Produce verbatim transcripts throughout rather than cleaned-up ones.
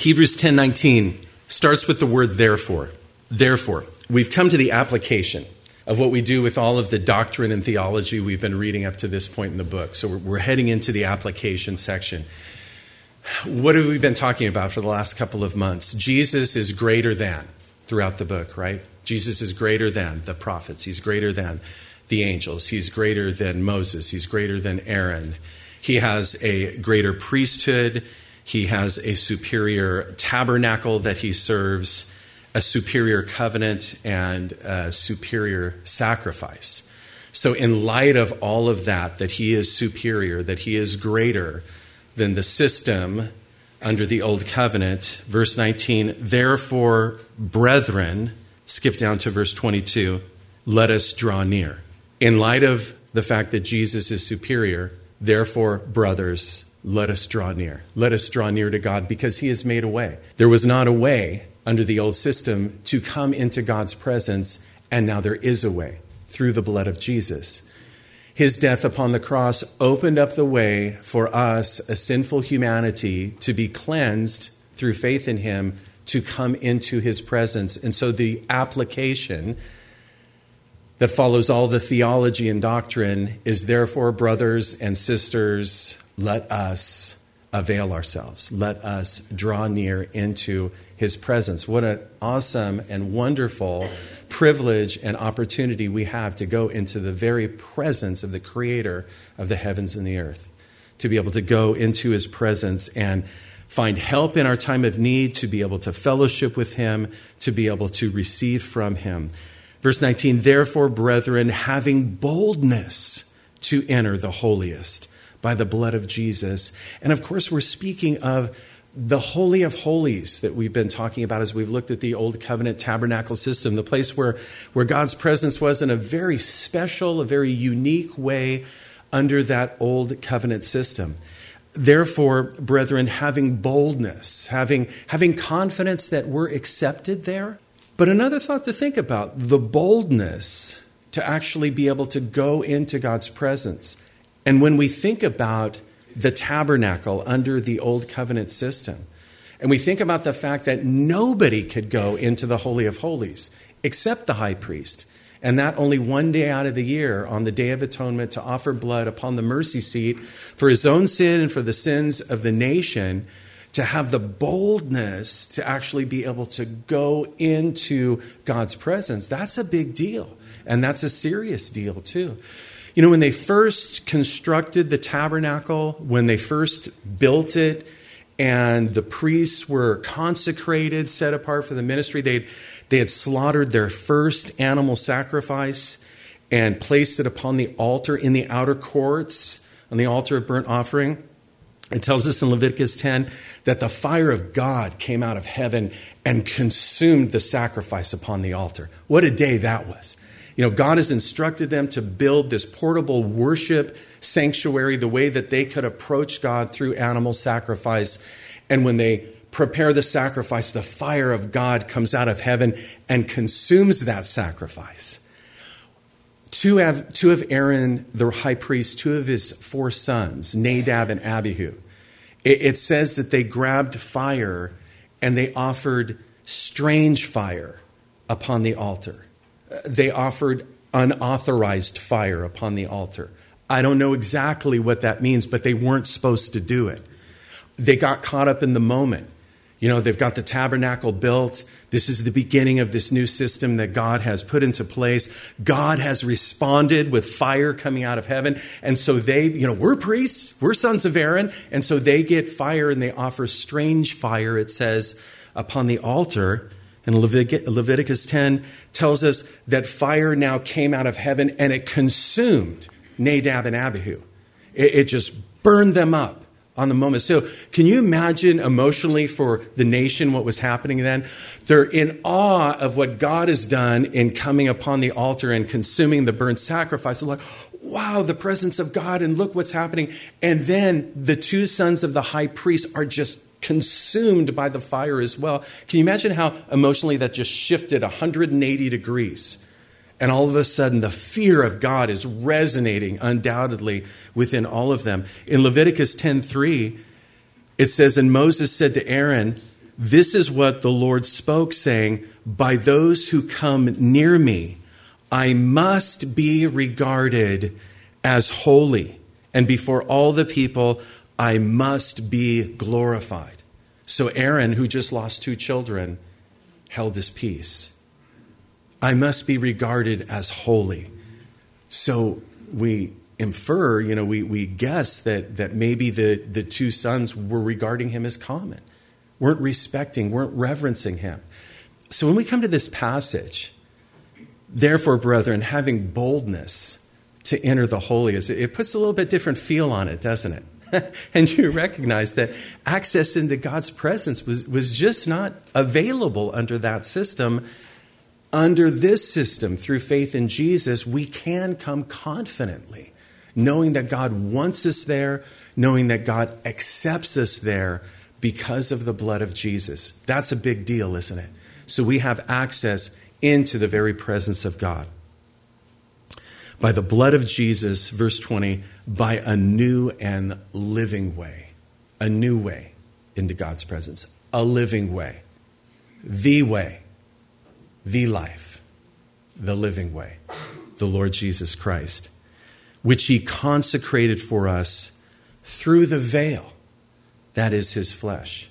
Hebrews ten nineteen starts with the word therefore. Therefore, we've come to the application of what we do with all of the doctrine and theology we've been reading up to this point in the book. So we're, we're heading into the application section. What have we been talking about for the last couple of months? Jesus is greater than throughout the book, right? Jesus is greater than the prophets. He's greater than the angels. He's greater than Moses. He's greater than Aaron. He has a greater priesthood. He has a superior tabernacle that he serves, a superior covenant, and a superior sacrifice. So in light of all of that, that he is superior, that he is greater than the system under the old covenant, verse nineteen, therefore, brethren, skip down to verse twenty-two, let us draw near. In light of the fact that Jesus is superior, therefore, brothers, let us draw near. Let us draw near to God because he has made a way. There was not a way under the old system to come into God's presence, and now there is a way through the blood of Jesus. His death upon the cross opened up the way for us, a sinful humanity, to be cleansed through faith in him, to come into his presence. And so the application that follows all the theology and doctrine is, therefore, brothers and sisters, let us avail ourselves. Let us draw near into his presence. What an awesome and wonderful privilege and opportunity we have to go into the very presence of the creator of the heavens and the earth, to be able to go into his presence and find help in our time of need, to be able to fellowship with him, to be able to receive from him. Verse nineteen, therefore, brethren, having boldness to enter the holiest by the blood of Jesus. And of course, we're speaking of the Holy of Holies that we've been talking about as we've looked at the Old Covenant tabernacle system, the place where, where God's presence was in a very special, a very unique way under that Old Covenant system. Therefore, brethren, having boldness, having, having confidence that we're accepted there. But another thought to think about, the boldness to actually be able to go into God's presence. And when we think about the tabernacle under the Old Covenant system, and we think about the fact that nobody could go into the Holy of Holies except the high priest, and that only one day out of the year, on the Day of Atonement, to offer blood upon the mercy seat for his own sin and for the sins of the nation, to have the boldness to actually be able to go into God's presence, that's a big deal. And that's a serious deal too. You know, when they first constructed the tabernacle, when they first built it, and the priests were consecrated, set apart for the ministry, they'd, they had slaughtered their first animal sacrifice and placed it upon the altar in the outer courts, on the altar of burnt offering. It tells us in Leviticus ten that the fire of God came out of heaven and consumed the sacrifice upon the altar. What a day that was. You know, God has instructed them to build this portable worship sanctuary, the way that they could approach God through animal sacrifice. And when they prepare the sacrifice, the fire of God comes out of heaven and consumes that sacrifice. Two of, two of Aaron, the high priest, two of his four sons, Nadab and Abihu, it, it says that they grabbed fire and they offered strange fire upon the altar. They offered unauthorized fire upon the altar. I don't know exactly what that means, but they weren't supposed to do it. They got caught up in the moment. You know, they've got the tabernacle built. This is the beginning of this new system that God has put into place. God has responded with fire coming out of heaven. And so they, you know, we're priests, we're sons of Aaron. And so they get fire and they offer strange fire, it says, upon the altar. And Leviticus ten tells us that fire now came out of heaven and it consumed Nadab and Abihu. It, it just burned them up on the moment. So can you imagine emotionally for the nation what was happening then? They're in awe of what God has done in coming upon the altar and consuming the burnt sacrifice. They're like, wow, the presence of God, and look what's happening. And then the two sons of the high priest are just consumed by the fire as well. Can you imagine how emotionally that just shifted one hundred eighty degrees? And all of a sudden, the fear of God is resonating undoubtedly within all of them. In Leviticus ten three, it says, and Moses said to Aaron, This is what the Lord spoke, saying, by those who come near me, I must be regarded as holy, and before all the people, I must be glorified. So Aaron, who just lost two children, held his peace. I must be regarded as holy. So we infer, you know, we, we guess that, that maybe the, the two sons were regarding him as common, weren't respecting, weren't reverencing him. So when we come to this passage, therefore, brethren, having boldness to enter the holiest, it puts a little bit different feel on it, doesn't it? And you recognize that access into God's presence was, was just not available under that system. Under this system, through faith in Jesus, we can come confidently, knowing that God wants us there, knowing that God accepts us there because of the blood of Jesus. That's a big deal, isn't it? So we have access into the very presence of God. By the blood of Jesus, verse twenty, by a new and living way. A new way into God's presence. A living way. The way. The life. The living way. The Lord Jesus Christ. Which he consecrated for us through the veil. That is his flesh.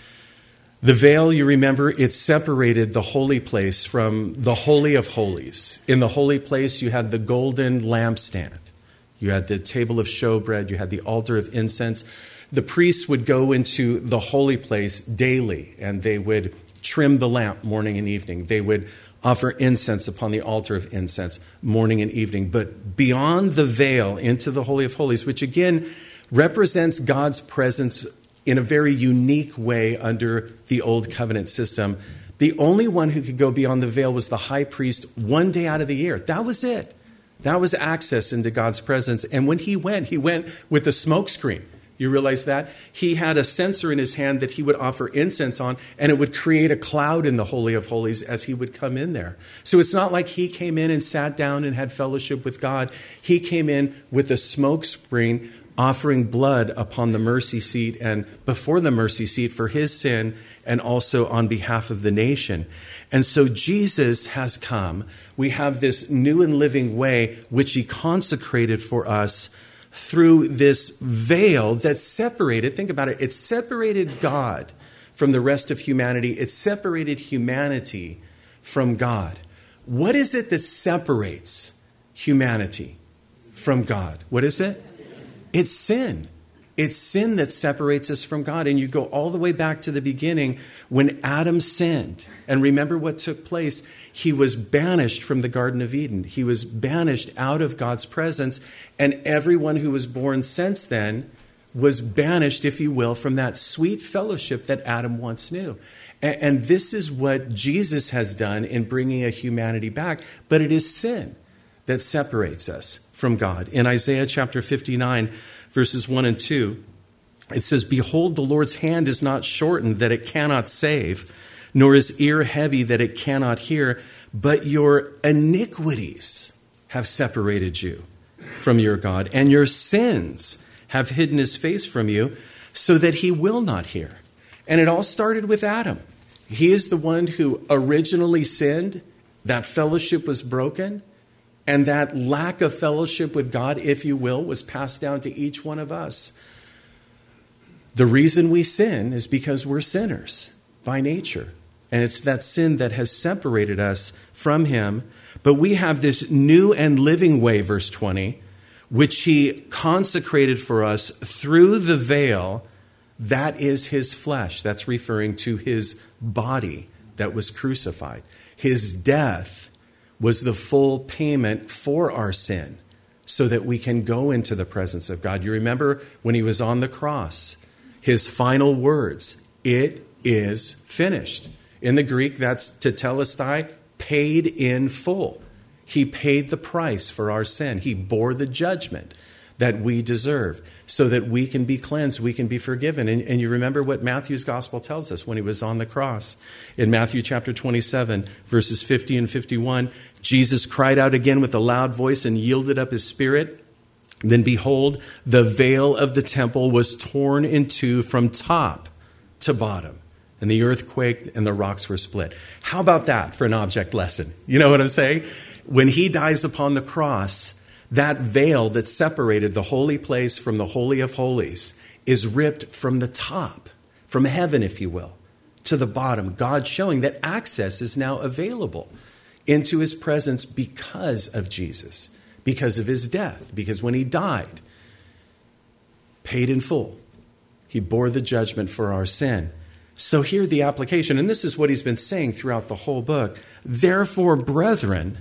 The veil, you remember, it separated the holy place from the Holy of Holies. In the holy place, you had the golden lampstand. You had the table of showbread. You had the altar of incense. The priests would go into the holy place daily, and they would trim the lamp morning and evening. They would offer incense upon the altar of incense morning and evening. But beyond the veil into the Holy of Holies, which again represents God's presence in a very unique way under the Old Covenant system, the only one who could go beyond the veil was the high priest one day out of the year. That was it. That was access into God's presence. And when he went, he went with the smoke screen. You realize that? He had a censer in his hand that he would offer incense on, and it would create a cloud in the Holy of Holies as he would come in there. So it's not like he came in and sat down and had fellowship with God. He came in with a smoke screen, offering blood upon the mercy seat and before the mercy seat for his sin and also on behalf of the nation. And so Jesus has come. We have this new and living way which he consecrated for us through this veil that separated, think about it, it separated God from the rest of humanity. It separated humanity from God. What is it that separates humanity from God? What is it? It's sin. It's sin that separates us from God. And you go all the way back to the beginning when Adam sinned. And remember what took place. He was banished from the Garden of Eden. He was banished out of God's presence. And everyone who was born since then was banished, if you will, from that sweet fellowship that Adam once knew. And, and this is what Jesus has done in bringing a humanity back. But it is sin that separates us from God. In Isaiah chapter fifty-nine, verses one and two, it says, behold, the Lord's hand is not shortened that it cannot save, nor his ear heavy that it cannot hear, but your iniquities have separated you from your God, and your sins have hidden his face from you, so that he will not hear. And it all started with Adam. He is the one who originally sinned. That fellowship was broken. And that lack of fellowship with God, if you will, was passed down to each one of us. The reason we sin is because we're sinners by nature. And it's that sin that has separated us from him. But we have this new and living way, verse twenty, which he consecrated for us through the veil. That is his flesh. That's referring to his body that was crucified. His death was the full payment for our sin so that we can go into the presence of God. You remember when he was on the cross, his final words, it is finished. In the Greek, that's tetelestai, paid in full. He paid the price for our sin. He bore the judgment that we deserve so that we can be cleansed, we can be forgiven. And, and you remember what Matthew's gospel tells us when he was on the cross. In Matthew chapter twenty-seven, verses fifty and fifty-one, Jesus cried out again with a loud voice and yielded up his spirit. Then behold, the veil of the temple was torn in two from top to bottom. and the earth quaked and the rocks were split. How about that for an object lesson? You know what I'm saying? When he dies upon the cross, that veil that separated the holy place from the Holy of Holies is ripped from the top, from heaven, if you will, to the bottom. God showing that access is now available into his presence because of Jesus, because of his death, because when he died, paid in full, he bore the judgment for our sin. So here the application, and this is what he's been saying throughout the whole book. Therefore, brethren,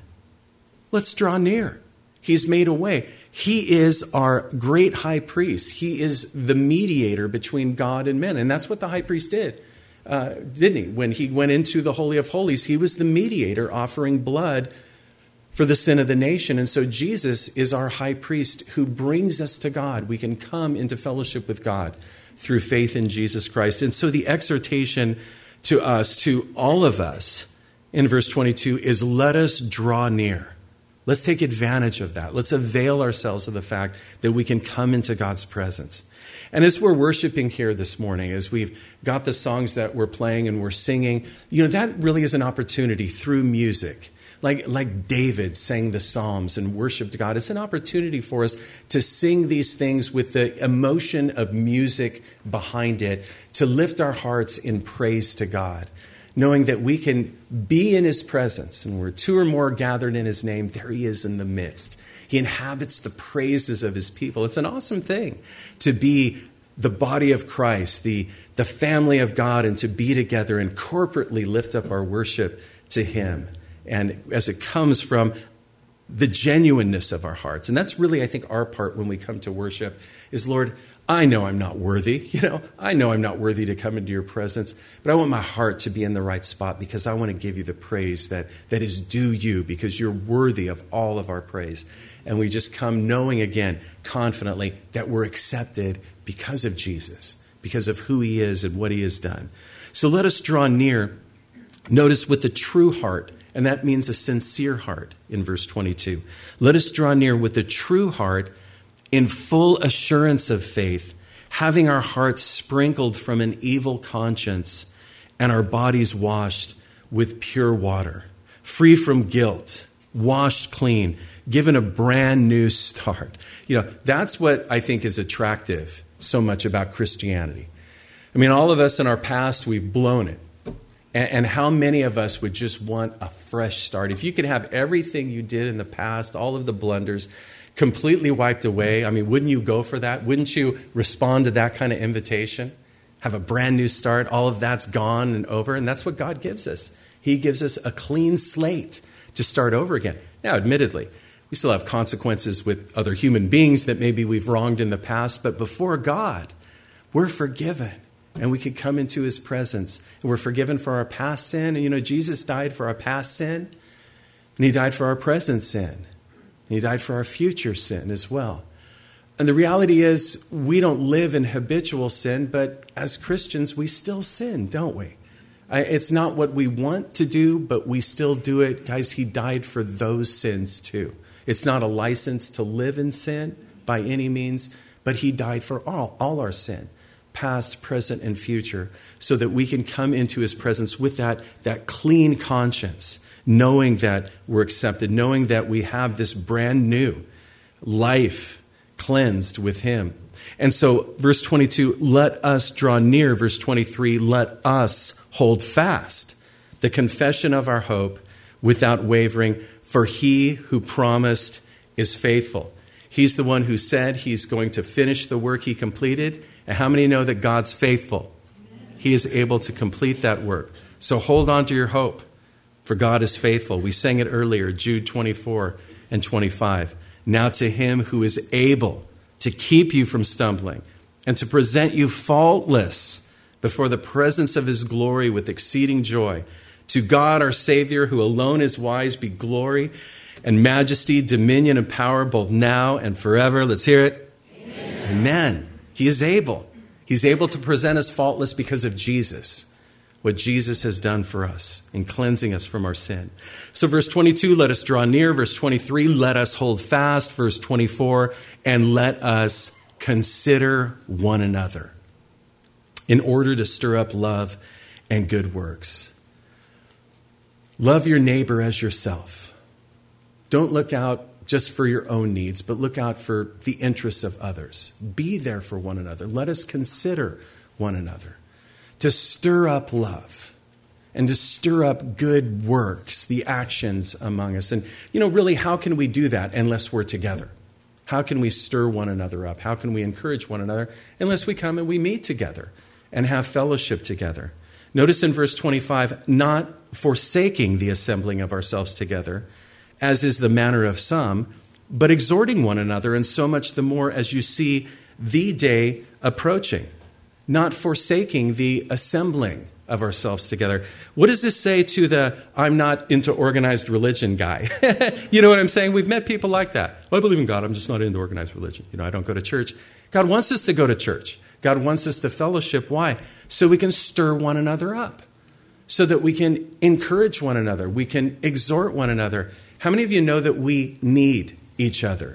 let's draw near. He's made a way. He is our great high priest. He is the mediator between God and men. And that's what the high priest did, uh, didn't he? When he went into the Holy of Holies, he was the mediator offering blood for the sin of the nation. And so Jesus is our high priest who brings us to God. We can come into fellowship with God through faith in Jesus Christ. And so the exhortation to us, to all of us, in verse twenty-two is let us draw near. Let's take advantage of that. Let's avail ourselves of the fact that we can come into God's presence. And as we're worshiping here this morning, as we've got the songs that we're playing and we're singing, you know, that really is an opportunity through music. Like, like David sang the Psalms and worshiped God. It's an opportunity for us to sing these things with the emotion of music behind it, to lift our hearts in praise to God, knowing that we can be in his presence. And where two or more gathered in his name, there he is in the midst. He inhabits the praises of his people. It's an awesome thing to be the body of Christ, the, the family of God, and to be together and corporately lift up our worship to him. And as it comes from the genuineness of our hearts. And that's really, I think, our part when we come to worship is, Lord, I know I'm not worthy. You know, I know I'm not worthy to come into your presence, but I want my heart to be in the right spot because I want to give you the praise that, that is due you because you're worthy of all of our praise. And we just come knowing again, confidently, that we're accepted because of Jesus, because of who he is and what he has done. So let us draw near, notice, with a true heart. And that means a sincere heart in verse twenty-two. Let us draw near with a true heart in full assurance of faith, having our hearts sprinkled from an evil conscience and our bodies washed with pure water, free from guilt, washed clean, given a brand new start. You know, that's what I think is attractive so much about Christianity. I mean, all of us in our past, we've blown it. And how many of us would just want a fresh start? If you could have everything you did in the past, all of the blunders, completely wiped away, I mean, wouldn't you go for that? Wouldn't you respond to that kind of invitation? Have a brand new start, all of that's gone and over, and that's what God gives us. He gives us a clean slate to start over again. Now, admittedly, we still have consequences with other human beings that maybe we've wronged in the past, but before God, we're forgiven. And we can come into his presence. And we're forgiven for our past sin. And you know, Jesus died for our past sin. And he died for our present sin. And he died for our future sin as well. And the reality is, we don't live in habitual sin, but as Christians, we still sin, don't we? I, it's not what we want to do, but we still do it. Guys, he died for those sins too. It's not a license to live in sin by any means, but he died for all, all our sin. Past, present, and future, so that we can come into his presence with that, that clean conscience, knowing that we're accepted, knowing that we have this brand new life cleansed with him. And so, verse twenty-two, let us draw near. Verse twenty-three, let us hold fast the confession of our hope without wavering, for he who promised is faithful. He's the one who said he's going to finish the work he completed. And how many know that God's faithful? He is able to complete that work. So hold on to your hope, for God is faithful. We sang it earlier, Jude twenty-four and twenty-five. Now to him who is able to keep you from stumbling and to present you faultless before the presence of his glory with exceeding joy. To God our Savior, who alone is wise, be glory and majesty, dominion and power, both now and forever. Let's hear it. Amen. Amen. He is able. He's able to present us faultless because of Jesus, what Jesus has done for us in cleansing us from our sin. So verse twenty-two, let us draw near. Verse twenty-three, let us hold fast. Verse twenty-four, and let us consider one another in order to stir up love and good works. Love your neighbor as yourself. Don't look out just for your own needs, but look out for the interests of others. Be there for one another. Let us consider one another to stir up love and to stir up good works, the actions among us. And, you know, really, how can we do that unless we're together? How can we stir one another up? How can we encourage one another unless we come and we meet together and have fellowship together? Notice in verse twenty-five, not forsaking the assembling of ourselves together, as is the manner of some, but exhorting one another, and so much the more as you see the day approaching. Not forsaking the assembling of ourselves together. What does this say to the I'm not into organized religion guy? You know what I'm saying? We've met people like that. Well, I believe in God. I'm just not into organized religion. You know, I don't go to church. God wants us to go to church. God wants us to fellowship. Why? So we can stir one another up. So that we can encourage one another. We can exhort one another. How many of you know that we need each other?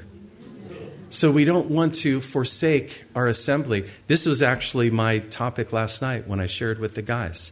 So we don't want to forsake our assembly. This was actually my topic last night when I shared with the guys.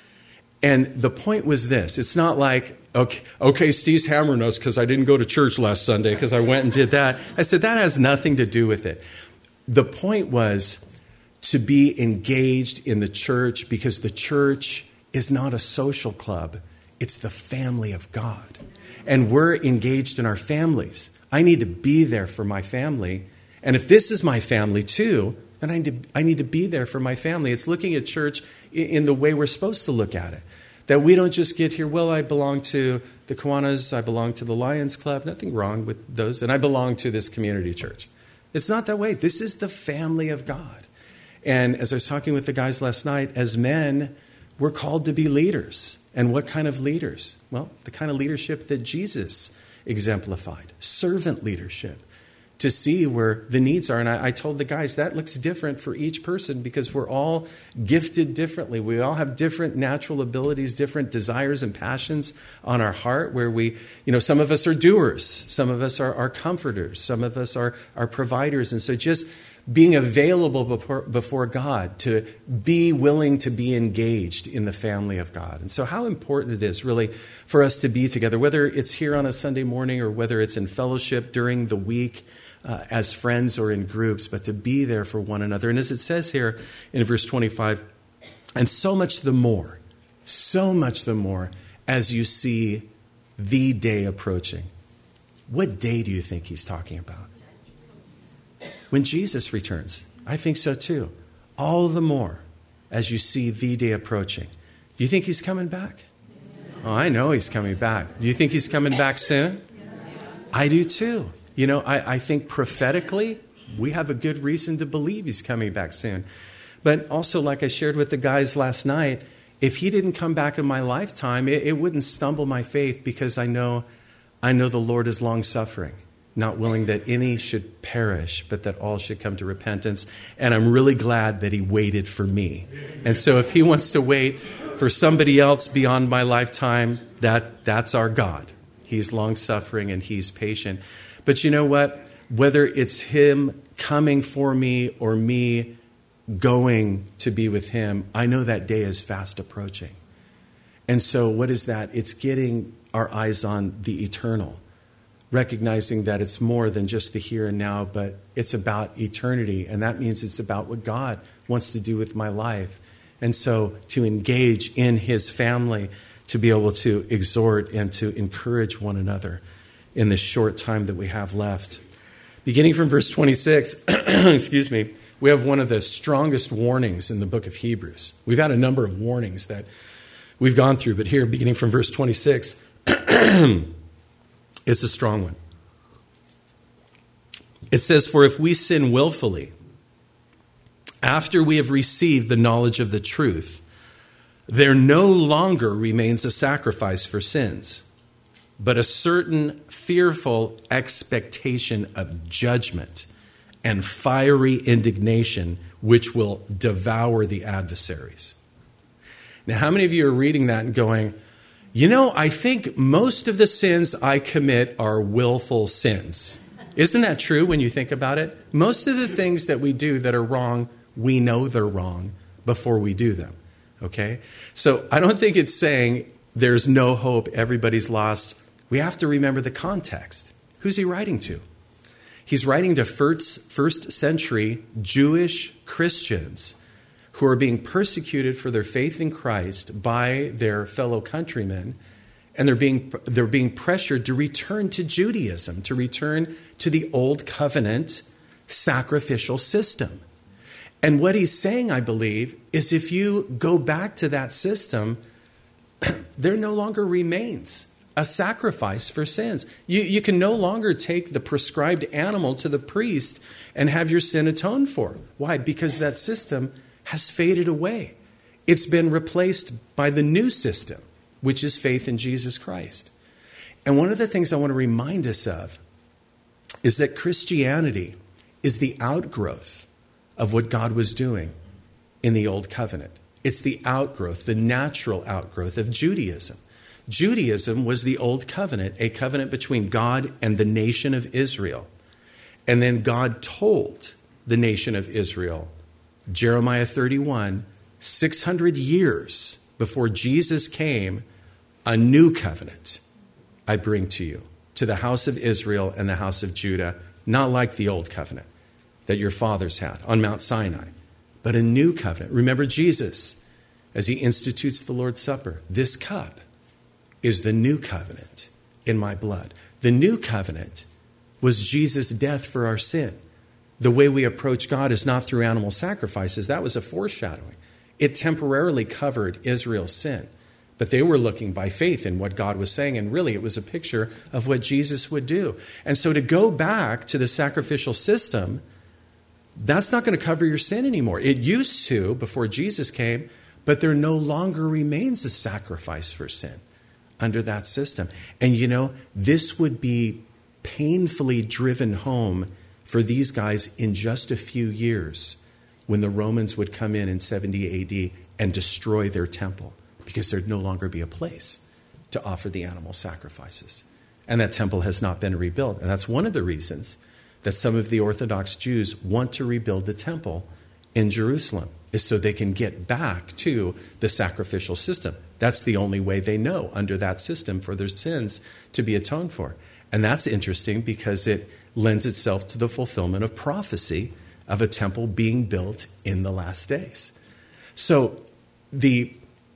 And the point was this. It's not like, okay, okay, Steve's hammering us because I didn't go to church last Sunday because I went and did that. I said, that has nothing to do with it. The point was to be engaged in the church because the church is not a social club. It's the family of God. And we're engaged in our families. I need to be there for my family. And if this is my family too, then I need to, I need to be there for my family. It's looking at church in the way we're supposed to look at it. That we don't just get here, well, I belong to the Kiwanis, I belong to the Lions Club. Nothing wrong with those. And I belong to this community church. It's not that way. This is the family of God. And as I was talking with the guys last night, as men, we're called to be leaders. And what kind of leaders? Well, the kind of leadership that Jesus exemplified. Servant leadership. To see where the needs are. And I, I told the guys that looks different for each person because we're all gifted differently. We all have different natural abilities, different desires and passions on our heart where we, you know, some of us are doers. Some of us are, are comforters. Some of us are, are providers. And so just being available before, before God to be willing to be engaged in the family of God. And so how important it is really for us to be together, whether it's here on a Sunday morning or whether it's in fellowship during the week, Uh, as friends or in groups, but to be there for one another. And as it says here in verse twenty-five, and so much the more, so much the more as you see the day approaching. What day do you think he's talking about? When Jesus returns. I think so too. All the more as you see the day approaching. Do you think he's coming back? Oh, I know he's coming back. Do you think he's coming back soon? I do too. You know, I, I think prophetically, we have a good reason to believe he's coming back soon. But also, like I shared with the guys last night, if he didn't come back in my lifetime, it, it wouldn't stumble my faith because I know, I know the Lord is long-suffering, not willing that any should perish, but that all should come to repentance. And I'm really glad that he waited for me. And so if he wants to wait for somebody else beyond my lifetime, that that's our God. He's long-suffering and he's patient. But you know what? Whether it's him coming for me or me going to be with him, I know that day is fast approaching. And so what is that? It's getting our eyes on the eternal, recognizing that it's more than just the here and now, but it's about eternity. And that means it's about what God wants to do with my life. And so to engage in his family, to be able to exhort and to encourage one another in the short time that we have left. Beginning from verse twenty-six, excuse me, we have one of the strongest warnings in the book of Hebrews. We've had a number of warnings that we've gone through, but here, beginning from verse twenty-six, it's a strong one. It says, "For if we sin willfully, after we have received the knowledge of the truth, there no longer remains a sacrifice for sins, but a certain fearful expectation of judgment and fiery indignation, which will devour the adversaries." Now, how many of you are reading that and going, you know, I think most of the sins I commit are willful sins. Isn't that true when you think about it? Most of the things that we do that are wrong, we know they're wrong before we do them. okay? So I don't think it's saying there's no hope, everybody's lost. We have to remember the context. Who's he writing to? He's writing to first, first century Jewish Christians who are being persecuted for their faith in Christ by their fellow countrymen, and they're being, they're being pressured to return to Judaism, to return to the old covenant sacrificial system. And what he's saying, I believe, is if you go back to that system, there no longer remains a sacrifice for sins. You, you can no longer take the prescribed animal to the priest and have your sin atoned for. Why? Because that system has faded away. It's been replaced by the new system, which is faith in Jesus Christ. And one of the things I want to remind us of is that Christianity is the outgrowth of what God was doing in the Old Covenant. It's the outgrowth, the natural outgrowth of Judaism. Judaism was the Old Covenant, a covenant between God and the nation of Israel. And then God told the nation of Israel, Jeremiah thirty-one, six hundred years before Jesus came, a new covenant I bring to you, to the house of Israel and the house of Judah, not like the old covenant that your fathers had on Mount Sinai, but a new covenant. Remember Jesus, as he institutes the Lord's Supper, this cup is the new covenant in my blood. The new covenant was Jesus' death for our sin. The way we approach God is not through animal sacrifices. That was a foreshadowing. It temporarily covered Israel's sin, but they were looking by faith in what God was saying, and really it was a picture of what Jesus would do. And so to go back to the sacrificial system, that's not going to cover your sin anymore. It used to before Jesus came, but there no longer remains a sacrifice for sin under that system. And you know, this would be painfully driven home for these guys in just a few years when the Romans would come in in seventy A D and destroy their temple, because there'd no longer be a place to offer the animal sacrifices. And that temple has not been rebuilt. And that's one of the reasons that some of the Orthodox Jews want to rebuild the temple in Jerusalem, is so they can get back to the sacrificial system. That's the only way they know under that system for their sins to be atoned for. And that's interesting because it lends itself to the fulfillment of prophecy of a temple being built in the last days. So the,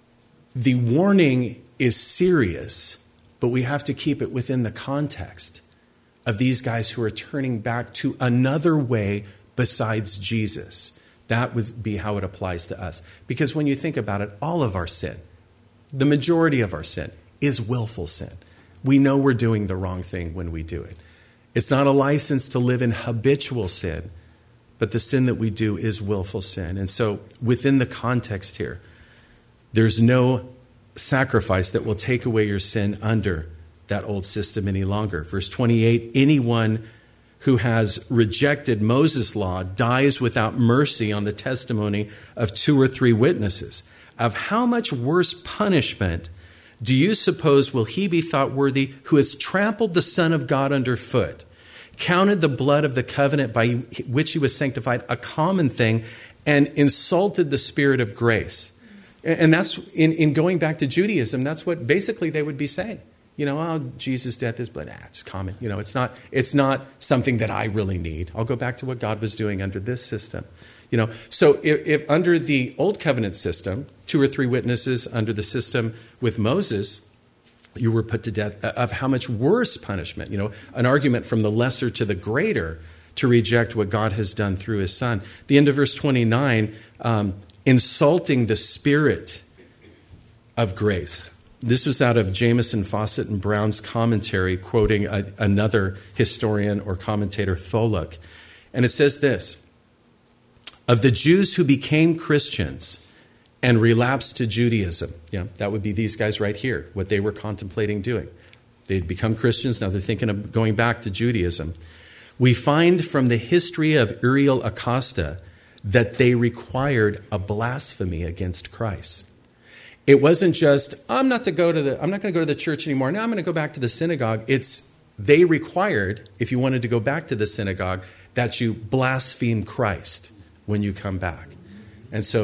the warning is serious, but we have to keep it within the context of these guys who are turning back to another way besides Jesus. That would be how it applies to us. Because when you think about it, all of our sin, the majority of our sin, is willful sin. We know we're doing the wrong thing when we do it. It's not a license to live in habitual sin, but the sin that we do is willful sin. And so within the context here, there's no sacrifice that will take away your sin under that old system any longer. Verse twenty-eight, anyone who has rejected Moses' law dies without mercy on the testimony of two or three witnesses. Of how much worse punishment do you suppose will he be thought worthy who has trampled the Son of God underfoot, counted the blood of the covenant by which he was sanctified a common thing, and insulted the Spirit of grace? And that's, in, in going back to Judaism, that's what basically they would be saying. You know, oh, Jesus' death is blood. Ah, it's common. You know, it's not, it's not something that I really need. I'll go back to what God was doing under this system. You know, so if, if under the old covenant system, two or three witnesses under the system with Moses, you were put to death, of how much worse punishment, you know, an argument from the lesser to the greater to reject what God has done through his Son. The end of verse twenty-nine, um, insulting the Spirit of grace. This was out of Jamieson, Fawcett, and Brown's commentary, quoting a, another historian or commentator, Tholuck. And it says this: of the Jews who became Christians and relapsed to Judaism, yeah, that would be these guys right here, what they were contemplating doing. They'd become Christians, now they're thinking of going back to Judaism. We find from the history of Uriel Acosta that they required a blasphemy against Christ. It wasn't just, I'm not to go to the, I'm not going to go to the church anymore. Now I'm going to go back to the synagogue. It's, they required, if you wanted to go back to the synagogue, that you blaspheme Christ when you come back. And so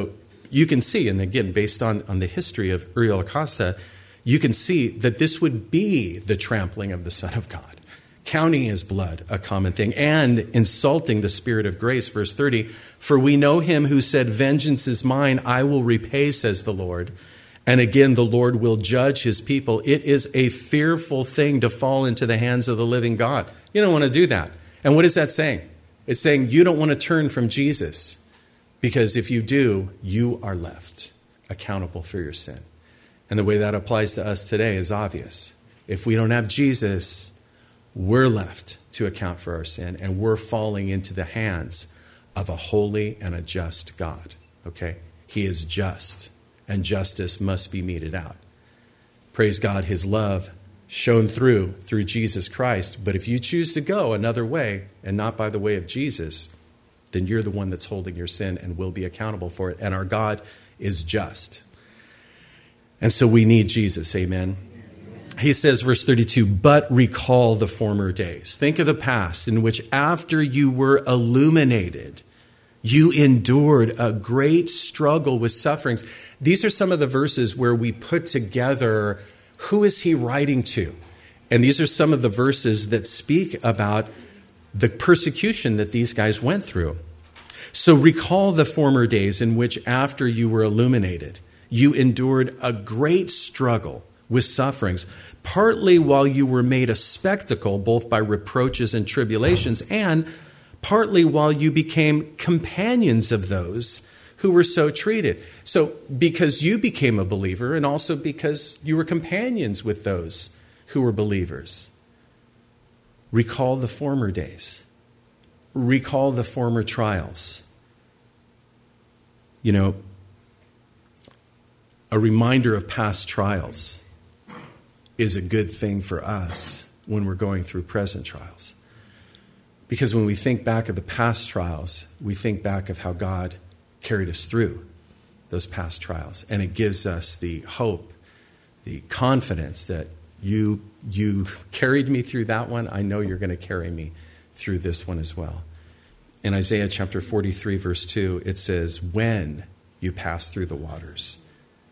you can see, and again, based on, on the history of Uriel Acosta, you can see that this would be the trampling of the Son of God, counting his blood a common thing, and insulting the Spirit of grace. Verse thirty, for we know him who said, vengeance is mine, I will repay, says the Lord. And again, the Lord will judge his people. It is a fearful thing to fall into the hands of the living God. You don't want to do that. And what is that saying? It's saying you don't want to turn from Jesus, because if you do, you are left accountable for your sin. And the way that applies to us today is obvious. If we don't have Jesus, we're left to account for our sin, and we're falling into the hands of a holy and a just God. Okay? He is just, and justice must be meted out. Praise God, his love shown through through Jesus Christ. But if you choose to go another way and not by the way of Jesus, then you're the one that's holding your sin and will be accountable for it. And our God is just. And so we need Jesus. Amen. He says, verse thirty-two, but recall the former days. Think of the past in which after you were illuminated, you endured a great struggle with sufferings. These are some of the verses where we put together, who is he writing to? And these are some of the verses that speak about the persecution that these guys went through. So recall the former days in which after you were illuminated, you endured a great struggle with sufferings, partly while you were made a spectacle, both by reproaches and tribulations, and partly while you became companions of those who were so treated. So because you became a believer, and also because you were companions with those who were believers. Recall the former days. Recall the former trials. You know, a reminder of past trials is a good thing for us when we're going through present trials. Because when we think back of the past trials, we think back of how God carried us through those past trials. And it gives us the hope, the confidence that you, you carried me through that one. I know you're going to carry me through this one as well. In Isaiah chapter forty-three, verse two, it says, when you pass through the waters,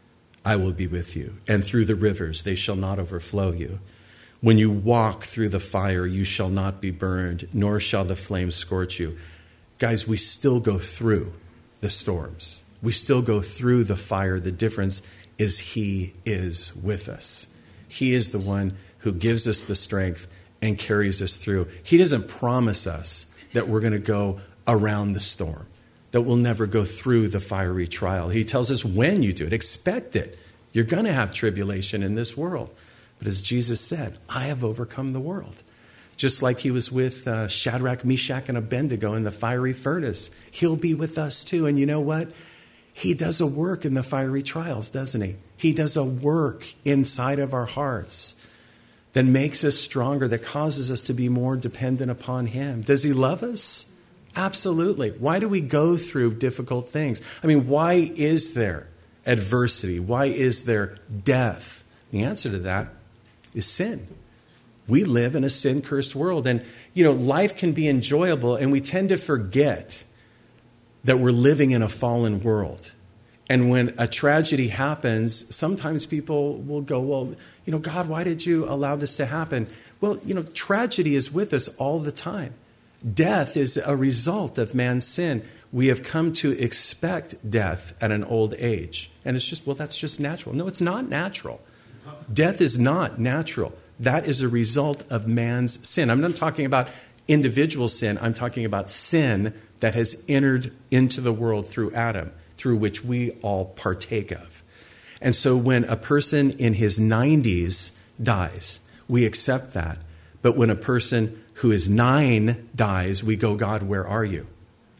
I will be with you. And through the rivers, they shall not overflow you. When you walk through the fire, you shall not be burned, nor shall the flames scorch you. Guys, we still go through the storms. We still go through the fire. The difference is he is with us. He is the one who gives us the strength and carries us through. He doesn't promise us that we're going to go around the storm, that we'll never go through the fiery trial. He tells us when you do it, expect it. You're going to have tribulation in this world. But as Jesus said, I have overcome the world. Just like he was with uh, Shadrach, Meshach, and Abednego in the fiery furnace, he'll be with us too. And you know what? He does a work in the fiery trials, doesn't he? He does a work inside of our hearts that makes us stronger, that causes us to be more dependent upon him. Does he love us? Absolutely. Why do we go through difficult things? I mean, why is there adversity? Why is there death? The answer to that is sin. We live in a sin-cursed world. And, you know, life can be enjoyable, and we tend to forget that we're living in a fallen world. And when a tragedy happens, sometimes people will go, well, you know, God, why did you allow this to happen? Well, you know, tragedy is with us all the time. Death is a result of man's sin. We have come to expect death at an old age. And it's just, well, that's just natural. No, it's not natural. Death is not natural. That is a result of man's sin. I'm not talking about individual sin. I'm talking about sin that has entered into the world through Adam, through which we all partake of. And so when a person in his nineties dies, we accept that. But when a person who is nine dies, we go, God, where are you?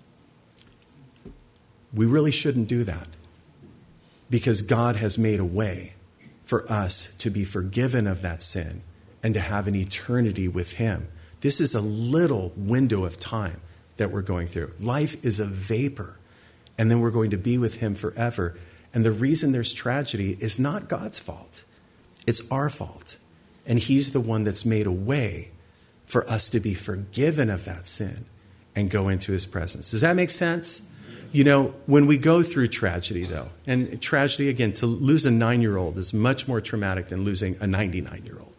We really shouldn't do that, because God has made a way for us to be forgiven of that sin and to have an eternity with him. This is a little window of time that we're going through. Life is a vapor, and then we're going to be with him forever. And the reason there's tragedy is not God's fault. It's our fault. And he's the one that's made a way for us to be forgiven of that sin and go into his presence. Does that make sense? You know, when we go through tragedy, though, and tragedy, again, to lose a nine-year-old is much more traumatic than losing a ninety-nine-year-old.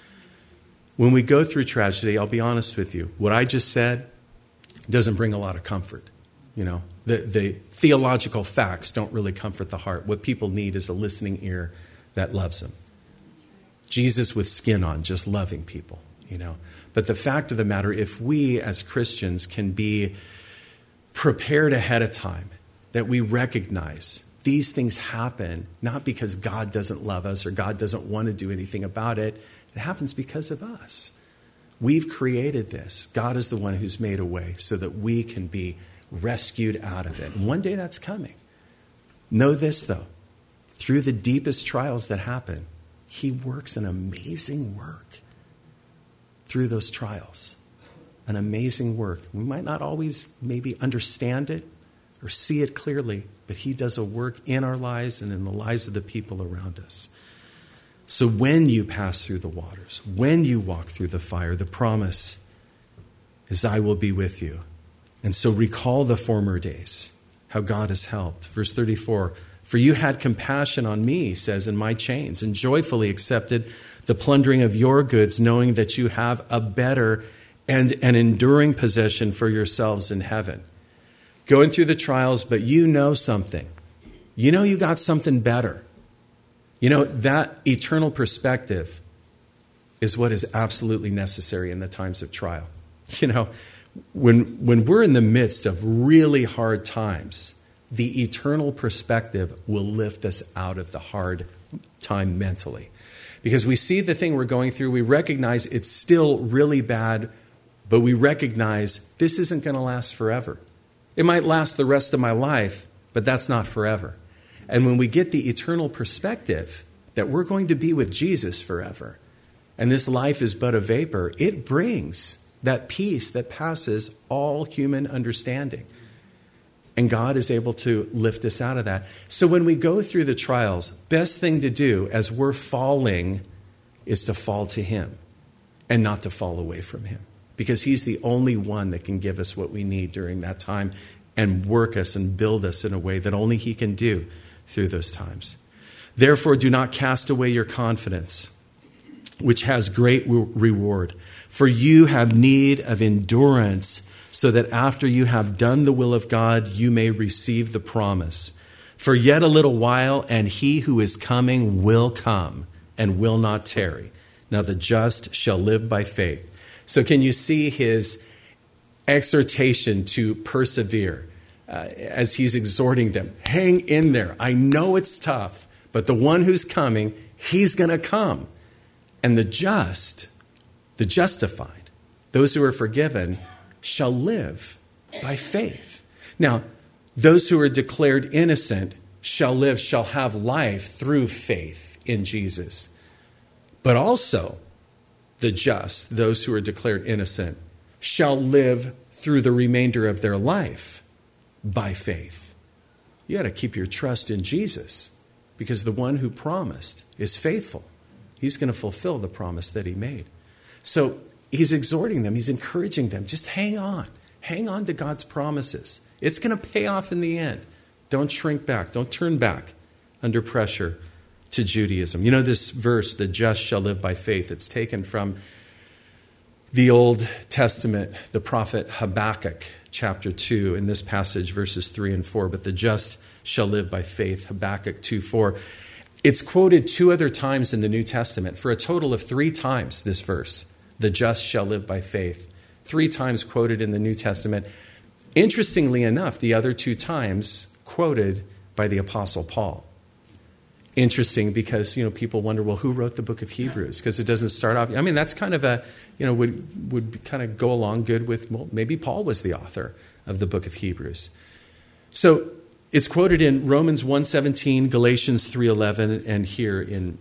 When we go through tragedy, I'll be honest with you, what I just said doesn't bring a lot of comfort. You know, the, the theological facts don't really comfort the heart. What people need is a listening ear that loves them. Jesus with skin on, just loving people, you know. But the fact of the matter, if we as Christians can be prepared ahead of time, that we recognize these things happen not because God doesn't love us or God doesn't want to do anything about it. It happens because of us. We've created this. God is the one who's made a way so that we can be rescued out of it. And one day that's coming. Know this, though. Through the deepest trials that happen, he works an amazing work through those trials. An amazing work. We might not always maybe understand it or see it clearly, but he does a work in our lives and in the lives of the people around us. So when you pass through the waters, when you walk through the fire, the promise is I will be with you. And so recall the former days, how God has helped. Verse thirty-four, for you had compassion on me, he says, in my chains, and joyfully accepted the plundering of your goods, knowing that you have a better and an enduring possession for yourselves in heaven. Going through the trials, but you know something. You know you got something better. You know, that eternal perspective is what is absolutely necessary in the times of trial. You know, when, when we're in the midst of really hard times, the eternal perspective will lift us out of the hard time mentally. Because we see the thing we're going through, we recognize it's still really bad, but we recognize this isn't going to last forever. It might last the rest of my life, but that's not forever. And when we get the eternal perspective that we're going to be with Jesus forever, and this life is but a vapor, it brings that peace that passes all human understanding. And God is able to lift us out of that. So when we go through the trials, best thing to do as we're falling is to fall to him and not to fall away from him. Because he's the only one that can give us what we need during that time and work us and build us in a way that only he can do through those times. Therefore, do not cast away your confidence, which has great reward. For you have need of endurance, so that after you have done the will of God, you may receive the promise. For yet a little while, and he who is coming will come and will not tarry. Now the just shall live by faith. So can you see his exhortation to persevere uh, as he's exhorting them? Hang in there. I know it's tough, but the one who's coming, he's going to come. And the just, the justified, those who are forgiven, shall live by faith. Now, those who are declared innocent shall live, shall have life through faith in Jesus. But also, the just, those who are declared innocent, shall live through the remainder of their life by faith. You got to keep your trust in Jesus, because the one who promised is faithful. He's going to fulfill the promise that he made. So he's exhorting them. He's encouraging them. Just hang on. Hang on to God's promises. It's going to pay off in the end. Don't shrink back. Don't turn back under pressure to Judaism. You know this verse, the just shall live by faith. It's taken from the Old Testament, the prophet Habakkuk, chapter two, in this passage, verses three and four. But the just shall live by faith, Habakkuk two four. It's quoted two other times in the New Testament, for a total of three times, this verse. The just shall live by faith. Three times quoted in the New Testament. Interestingly enough, the other two times quoted by the Apostle Paul. Interesting, because, you know, people wonder, well, who wrote the book of Hebrews? Because it doesn't start off. I mean, that's kind of a, you know, would would kind of go along good with, well, maybe Paul was the author of the book of Hebrews. So it's quoted in Romans one seventeen, Galatians three eleven, and here in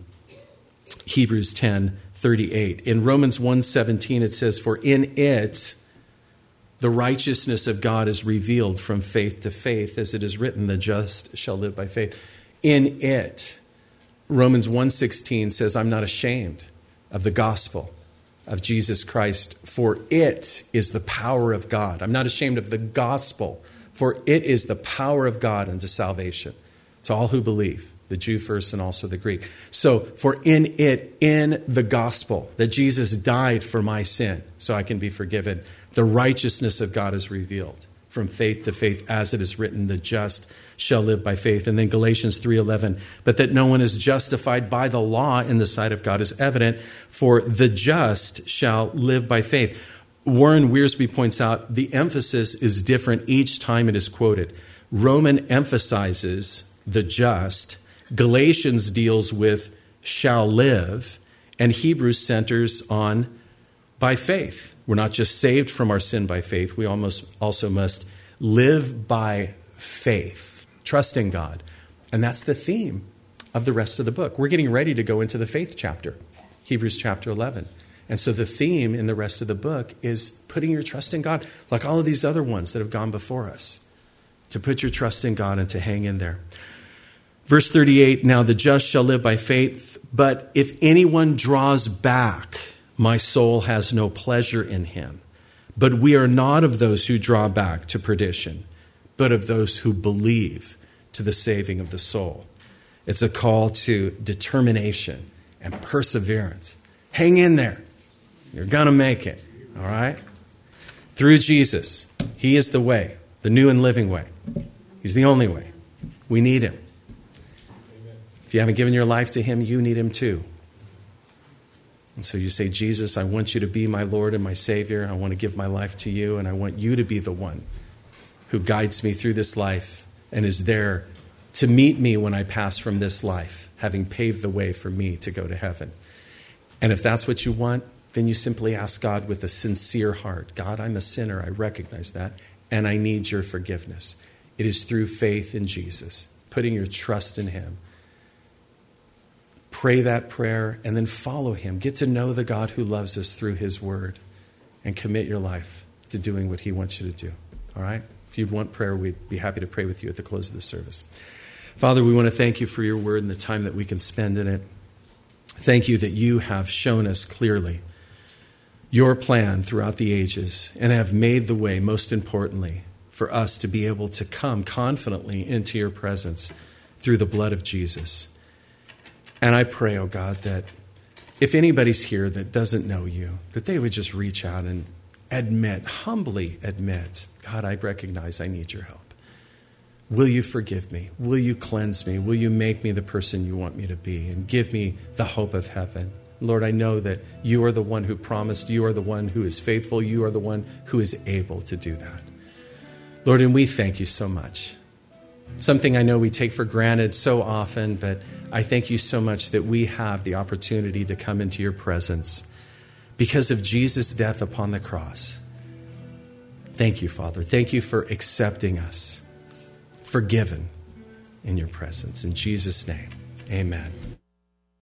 Hebrews ten thirty-eight. In Romans one seventeen, it says, for in it the righteousness of God is revealed from faith to faith, as it is written, the just shall live by faith. In it, Romans one sixteen says, I'm not ashamed of the gospel of Jesus Christ, for it is the power of God. I'm not ashamed of the gospel, For it is the power of God unto salvation to all who believe, the Jew first and also the Greek. So, for in it, in the gospel, that Jesus died for my sin so I can be forgiven, the righteousness of God is revealed from faith to faith, as it is written, the just shall live by faith. And then Galatians three eleven, but that no one is justified by the law in the sight of God is evident, for the just shall live by faith. Warren Wiersbe points out the emphasis is different each time it is quoted. Roman emphasizes the just, Galatians deals with shall live, and Hebrews centers on by faith. We're not just saved from our sin by faith, we almost also must live by faith, trusting God. And that's the theme of the rest of the book. We're getting ready to go into the faith chapter, Hebrews chapter eleven. And so the theme in the rest of the book is putting your trust in God, like all of these other ones that have gone before us, to put your trust in God and to hang in there. Verse thirty-eight, now the just shall live by faith, but if anyone draws back, my soul has no pleasure in him. But we are not of those who draw back to perdition, but of those who believe to the saving of the soul. It's a call to determination and perseverance. Hang in there. You're going to make it, all right? Through Jesus. He is the way, the new and living way. He's the only way. We need him. If you haven't given your life to him, you need him too. And so you say, Jesus, I want you to be my Lord and my Savior. I want to give my life to you, and I want you to be the one who guides me through this life and is there to meet me when I pass from this life, having paved the way for me to go to heaven. And if that's what you want, then you simply ask God with a sincere heart, God, I'm a sinner. I recognize that, and I need your forgiveness. It is through faith in Jesus, putting your trust in him. Pray that prayer and then follow him. Get to know the God who loves us through his word and commit your life to doing what he wants you to do. All right? If you want prayer, we'd be happy to pray with you at the close of the service. Father, we want to thank you for your word and the time that we can spend in it. Thank you that you have shown us clearly your plan throughout the ages and have made the way, most importantly, for us to be able to come confidently into your presence through the blood of Jesus. And I pray, oh God, that if anybody's here that doesn't know you, that they would just reach out and admit, humbly admit, God, I recognize I need your help. Will you forgive me? Will you cleanse me? Will you make me the person you want me to be and give me the hope of heaven? Lord, I know that you are the one who promised. You are the one who is faithful. You are the one who is able to do that. Lord, and we thank you so much. Something I know we take for granted so often, but I thank you so much that we have the opportunity to come into your presence because of Jesus' death upon the cross. Thank you, Father. Thank you for accepting us, forgiven in your presence. In Jesus' name, amen.